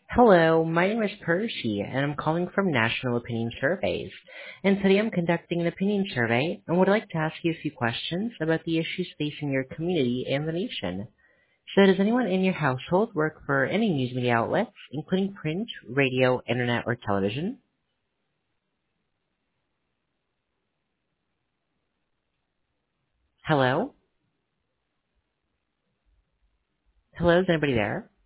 Hello, my name is Percy, and I'm calling from National Opinion Surveys. And today I'm conducting an opinion survey and would like to ask you a few questions about the issues facing your community and the nation. So does anyone in your household work for any news media outlets, including print, radio, internet, or television? Hello? Hello, is anybody there?